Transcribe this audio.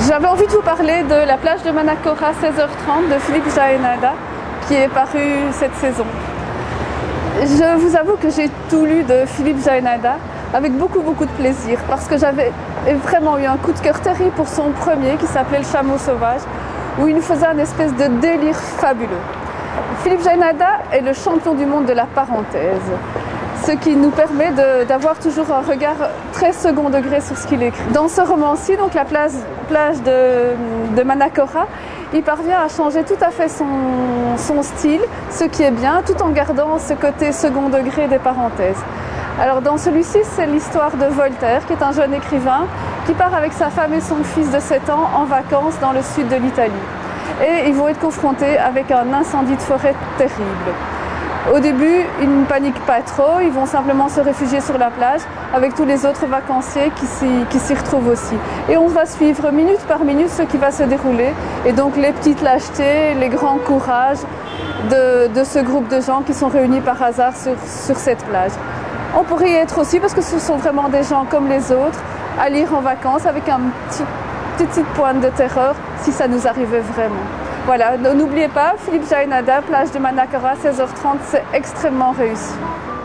J'avais envie de vous parler de la plage de Manakora 16h30 de Philippe Jaénada qui est paru cette saison. Je vous avoue que j'ai tout lu de Philippe Jaénada avec beaucoup de plaisir parce que j'avais vraiment eu un coup de cœur terrible pour son premier qui s'appelait Le Chameau Sauvage où il nous faisait un espèce de délire fabuleux. Philippe Jaénada est le champion du monde de la parenthèse, ce qui nous permet d'avoir toujours un regard très second degré sur ce qu'il écrit. Dans ce roman-ci, donc la plage de Manakora, il parvient à changer tout à fait son style, ce qui est bien, tout en gardant ce côté second degré des parenthèses. Alors dans celui-ci, c'est l'histoire de Voltaire, qui est un jeune écrivain, qui part avec sa femme et son fils de 7 ans en vacances dans le sud de l'Italie. Et ils vont être confrontés avec un incendie de forêt terrible. Au début, ils ne paniquent pas trop, ils vont simplement se réfugier sur la plage avec tous les autres vacanciers qui s'y retrouvent aussi. Et on va suivre minute par minute ce qui va se dérouler et donc les petites lâchetés, les grands courages de ce groupe de gens qui sont réunis par hasard sur cette plage. On pourrait y être aussi parce que ce sont vraiment des gens comme les autres à lire en vacances avec un petite pointe de terreur si ça nous arrivait vraiment. Voilà, n'oubliez pas, Philippe Jaénada, plage de Manakora, 16h30, c'est extrêmement réussi.